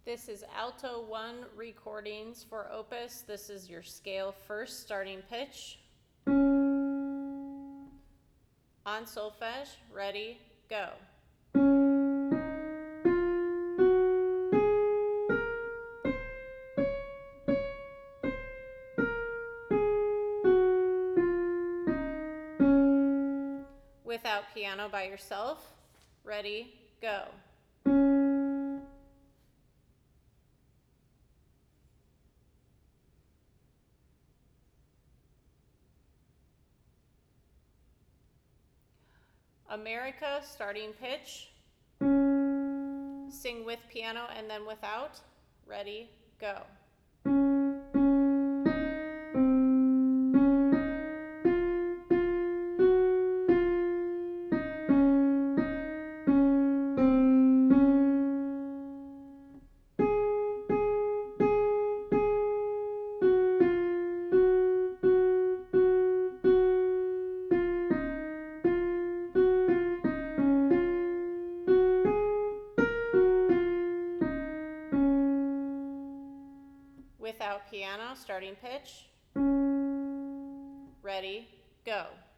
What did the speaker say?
This is Alto 1 recordings for Opus. This is your scale first starting pitch. On solfege, ready, go. Without piano by yourself, ready, go. America, starting pitch. Sing with piano and then without. Ready, go. Without piano, starting pitch. Ready, go.